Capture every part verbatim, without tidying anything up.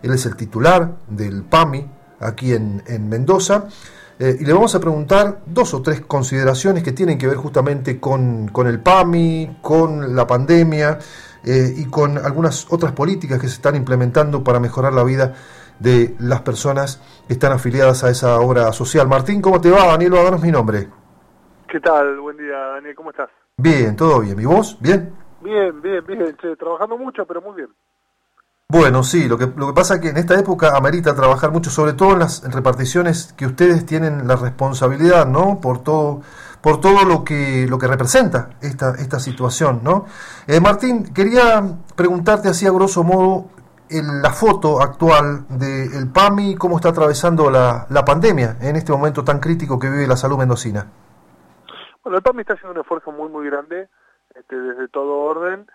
él es el titular del PAMI aquí en, en Mendoza, eh, y le vamos a preguntar dos o tres consideraciones que tienen que ver justamente con, con el PAMI, con la pandemia eh, y con algunas otras políticas que se están implementando para mejorar la vida de las personas que están afiliadas a esa obra social. Martín, ¿cómo te va? Daniel Badanos es mi nombre. ¿Qué tal? Buen día, Daniel, ¿cómo estás? Bien, todo bien. ¿Y vos? ¿Bien? Bien, bien, bien, che, trabajando mucho, pero muy bien. Bueno, sí, lo que, lo que pasa es que en esta época amerita trabajar mucho, sobre todo en las reparticiones que ustedes tienen la responsabilidad, ¿no? Por todo, por todo lo que, lo que representa esta, esta situación, ¿no? Eh, Martín, quería preguntarte así a grosso modo el, la foto actual del PAMI, cómo está atravesando la, la pandemia en este momento tan crítico que vive la salud mendocina. Bueno, el PAMI está haciendo un esfuerzo muy, muy grande, este, desde todo orden,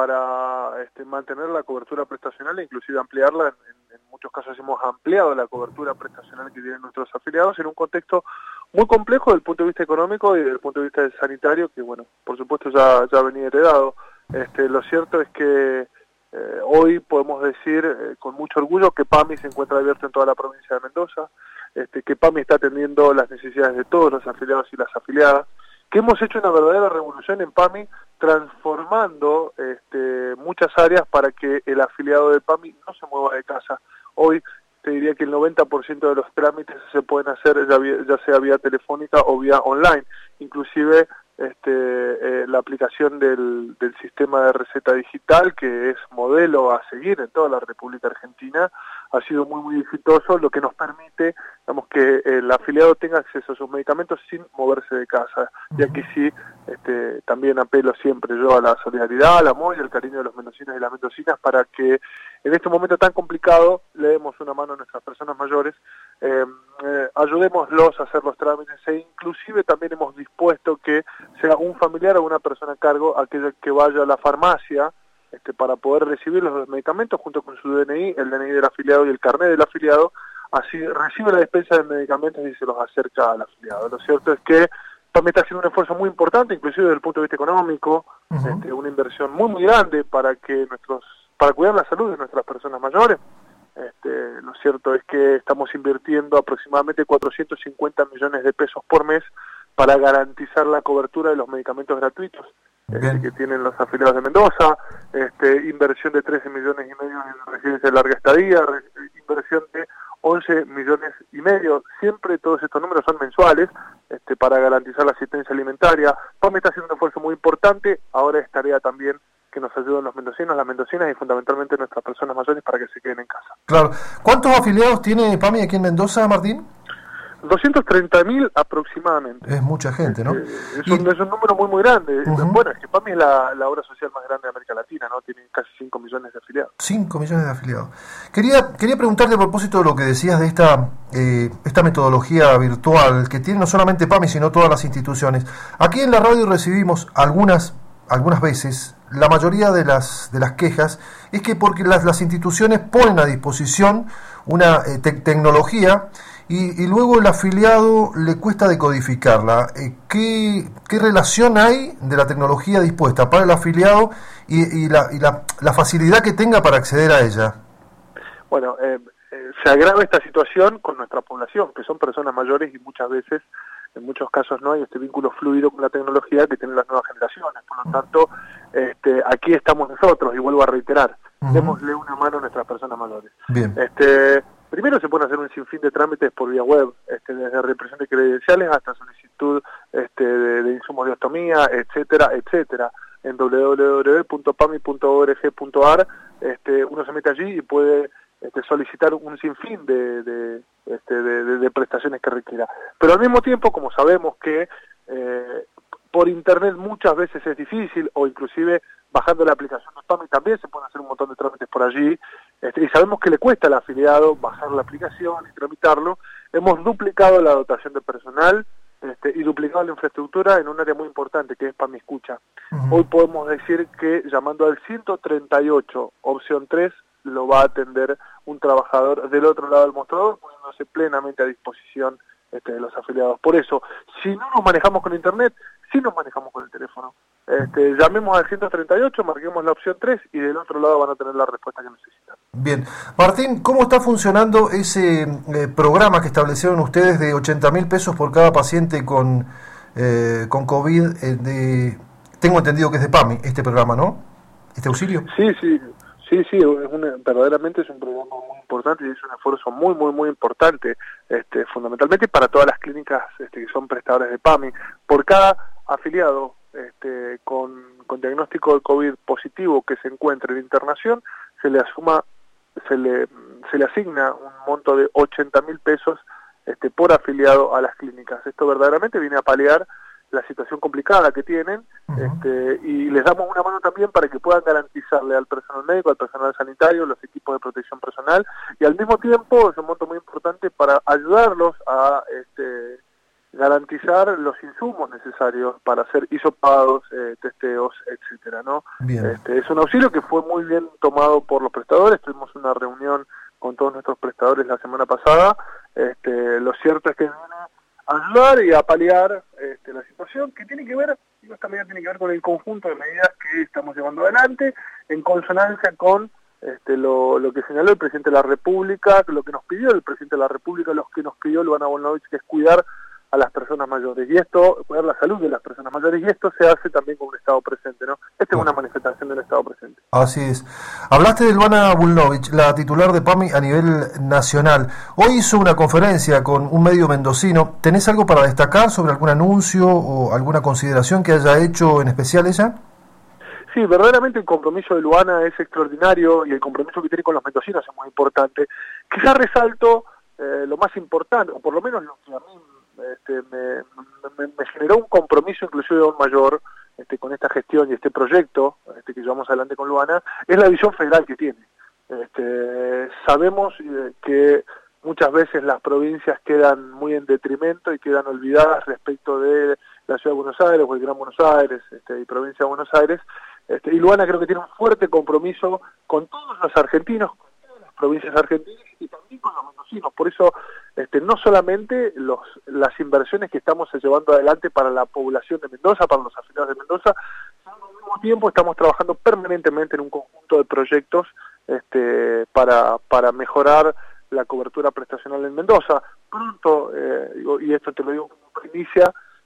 para este, mantener la cobertura prestacional e inclusive ampliarla. En, en, en muchos casos hemos ampliado la cobertura prestacional que tienen nuestros afiliados en un contexto muy complejo desde el punto de vista económico y desde el punto de vista sanitario, que bueno, por supuesto ya, ya venía heredado. Este, lo cierto es que eh, hoy podemos decir eh, con mucho orgullo que PAMI se encuentra abierto en toda la provincia de Mendoza, este, que PAMI está atendiendo las necesidades de todos los afiliados y las afiliadas, que hemos hecho una verdadera revolución en PAMI, transformando este, muchas áreas para que el afiliado de PAMI no se mueva de casa. Hoy te diría que el noventa por ciento de los trámites se pueden hacer ya, vía, ya sea vía telefónica o vía online. Inclusive este, eh, la aplicación del, del sistema de receta digital, que es modelo a seguir en toda la República Argentina, ha sido muy muy exitoso, lo que nos permite, digamos, que el afiliado tenga acceso a sus medicamentos sin moverse de casa. Y aquí sí, este, también apelo siempre yo a la solidaridad, al amor y al cariño de los mendocinos y las mendocinas para que en este momento tan complicado le demos una mano a nuestras personas mayores, eh, eh, ayudémoslos a hacer los trámites e inclusive también hemos dispuesto que sea un familiar o una persona a cargo aquella que vaya a la farmacia Este, para poder recibir los medicamentos junto con su D N I, el D N I del afiliado y el carnet del afiliado, así recibe la despensa de medicamentos y se los acerca al afiliado. Lo cierto es que también está haciendo un esfuerzo muy importante, inclusive desde el punto de vista económico, uh-huh. este, una inversión muy muy grande para que nuestros, para cuidar la salud de nuestras personas mayores. Este, lo cierto es que estamos invirtiendo aproximadamente cuatrocientos cincuenta millones de pesos por mes para garantizar la cobertura de los medicamentos gratuitos este, que tienen los afiliados de Mendoza, este, inversión de trece millones y medio en residencia de larga estadía, re, inversión de once millones y medio, siempre todos estos números son mensuales, este, para garantizar la asistencia alimentaria. PAMI está haciendo un esfuerzo muy importante, ahora es tarea también que nos ayuden los mendocinos, las mendocinas y fundamentalmente nuestras personas mayores para que se queden en casa. Claro. ¿Cuántos afiliados tiene PAMI aquí en Mendoza, Martín? doscientos treinta mil aproximadamente. Es mucha gente, ¿no? Este, es, un, y... es un número muy, muy grande. Uh-huh. Bueno, es que PAMI es la, la obra social más grande de América Latina, ¿no? Tiene casi cinco millones de afiliados. cinco millones de afiliados. Quería quería preguntarte a propósito de lo que decías de esta eh, esta metodología virtual que tiene no solamente PAMI, sino todas las instituciones. Aquí en la radio recibimos algunas algunas veces, la mayoría de las de las quejas es que porque las, las instituciones ponen a disposición una eh, te- tecnología Y, y luego el afiliado le cuesta decodificarla. Eh, ¿qué, ¿Qué relación hay de la tecnología dispuesta para el afiliado y, y, la, y la, la facilidad que tenga para acceder a ella? Bueno, eh, eh, se agrava esta situación con nuestra población, que son personas mayores y muchas veces, en muchos casos, no hay este vínculo fluido con la tecnología que tienen las nuevas generaciones. Por lo tanto, este, aquí estamos nosotros, y vuelvo a reiterar, uh-huh. démosle una mano a nuestras personas mayores. Bien. Este, Primero se pueden hacer un sinfín de trámites por vía web, este, desde reimpresión de credenciales hasta solicitud este, de, de insumos de ostomía, etcétera, etcétera. En doble u doble u doble u punto pami punto org punto a r este, uno se mete allí y puede este, solicitar un sinfín de, de, este, de, de, de prestaciones que requiera. Pero al mismo tiempo, como sabemos que eh, por internet muchas veces es difícil, o inclusive bajando la aplicación de PAMI también se pueden hacer un montón de trámites por allí, este, y sabemos que le cuesta al afiliado bajar la aplicación y tramitarlo. Hemos duplicado la dotación de personal este, y duplicado la infraestructura en un área muy importante que es PAMI Escucha. Uh-huh. Hoy podemos decir que llamando al ciento treinta y ocho, opción tres, lo va a atender un trabajador del otro lado del mostrador, poniéndose plenamente a disposición este, de los afiliados. Por eso, si no nos manejamos con internet, sí nos manejamos con el teléfono. este, llamemos al ciento treinta y ocho, marquemos la opción tres y del otro lado van a tener la respuesta que necesitan. Bien. Martín, ¿cómo está funcionando ese eh, programa que establecieron ustedes de ochenta mil pesos por cada paciente con, eh, con COVID? Eh, de, tengo entendido que es de PAMI este programa, ¿no? ¿Este auxilio? Sí, sí, sí, sí, es una, verdaderamente es un programa muy importante y es un esfuerzo muy, muy, muy importante, este, fundamentalmente para todas las clínicas este, que son prestadores de PAMI. Por cada afiliado este, con, con diagnóstico de COVID positivo que se encuentre en internación, se le asuma, se le, se le asigna un monto de ochenta mil pesos este, por afiliado a las clínicas. Esto verdaderamente viene a paliar la situación complicada que tienen, uh-huh. este, y les damos una mano también para que puedan garantizarle al personal médico, al personal sanitario, los equipos de protección personal, y al mismo tiempo es un monto muy importante para ayudarlos a este, garantizar los insumos necesarios para hacer hisopados, eh, testeos, etcétera, ¿no? Este, es un auxilio que fue muy bien tomado por los prestadores. Tuvimos una reunión con todos nuestros prestadores la semana pasada. Este, lo cierto es que viene a ayudar y a paliar este, la situación que tiene que ver, y esta medida tiene que ver con el conjunto de medidas que estamos llevando adelante en consonancia con este, lo, lo que señaló el presidente de la República, lo que nos pidió el presidente de la República, lo que nos pidió Luana Volnovich, que es cuidar a las personas mayores, y esto, cuidar la salud de las personas mayores, y esto se hace también con un Estado presente, ¿no? Esta es una manifestación del Estado presente. Así es. Hablaste de Luana Volnovich, la titular de PAMI a nivel nacional. Hoy hizo una conferencia con un medio mendocino. ¿Tenés algo para destacar sobre algún anuncio o alguna consideración que haya hecho en especial ella? Sí, verdaderamente el compromiso de Luana es extraordinario y el compromiso que tiene con los mendocinos es muy importante. Quizás resalto eh, lo más importante, o por lo menos lo que a mí Este, me, me, me generó un compromiso inclusive aún mayor este, con esta gestión y este proyecto este, que llevamos adelante con Luana, es la visión federal que tiene. Este, sabemos eh, que muchas veces las provincias quedan muy en detrimento y quedan olvidadas respecto de la Ciudad de Buenos Aires o el Gran Buenos Aires este, y Provincia de Buenos Aires, este, y Luana creo que tiene un fuerte compromiso con todos los argentinos, con todas las provincias argentinas y también con los mendocinos. Por eso Este, no solamente los, las inversiones que estamos llevando adelante para la población de Mendoza, para los afiliados de Mendoza, sino al mismo tiempo estamos trabajando permanentemente en un conjunto de proyectos este, para, para mejorar la cobertura prestacional en Mendoza. Pronto, eh, y esto te lo digo como primicia,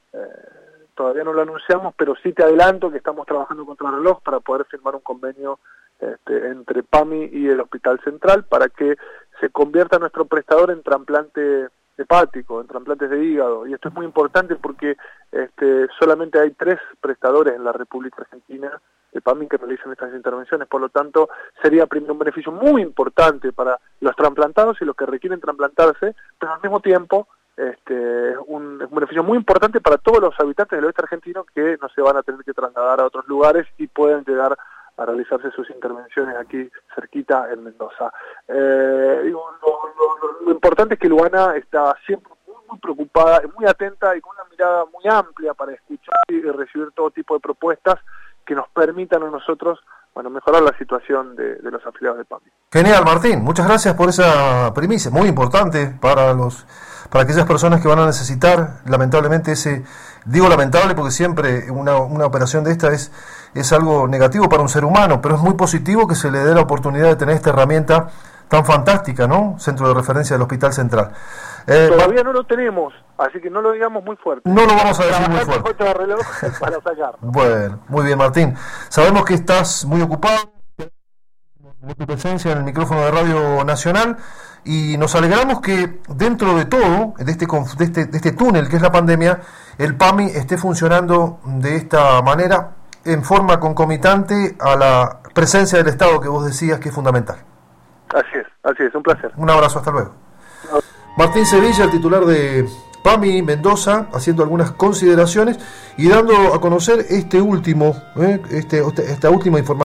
eh, todavía no lo anunciamos, pero sí te adelanto que estamos trabajando contra el reloj para poder firmar un convenio este, entre PAMI y el Hospital Central para que se convierta nuestro prestador en trasplante hepático, en trasplantes de hígado, y esto es muy importante porque este, solamente hay tres prestadores en la República Argentina de PAMI que realizan estas intervenciones, por lo tanto sería primero un beneficio muy importante para los trasplantados y los que requieren trasplantarse, pero al mismo tiempo este, es un, un beneficio muy importante para todos los habitantes del oeste argentino que no se van a tener que trasladar a otros lugares y pueden llegar a realizarse sus intervenciones aquí cerquita en Mendoza. Eh, digo, lo, lo, lo importante es que Luana está siempre muy, muy preocupada, muy atenta y con una mirada muy amplia para escuchar y recibir todo tipo de propuestas que nos permitan a nosotros bueno, mejorar la situación de, de los afiliados de PAMI. Genial, Martín. Muchas gracias por esa primicia, muy importante para los para aquellas personas que van a necesitar, lamentablemente, ese, digo lamentable porque siempre una, una operación de esta es, es algo negativo para un ser humano, pero es muy positivo que se le dé la oportunidad de tener esta herramienta tan fantástica, ¿no? Centro de referencia del Hospital Central. Eh, Todavía no lo tenemos, así que no lo digamos muy fuerte. No lo vamos a decir muy fuerte. De reloj para sacarlo. Bueno, muy bien, Martín. Sabemos que estás muy ocupado de tu presencia en el micrófono de Radio Nacional y nos alegramos que dentro de todo, de este, de este, de este túnel que es la pandemia, el PAMI esté funcionando de esta manera en forma concomitante a la presencia del Estado que vos decías que es fundamental. Así es, así es, un placer. Un abrazo, hasta luego. No. Martín Sevilla, el titular de PAMI Mendoza, haciendo algunas consideraciones y dando a conocer este último, eh, este, esta última información.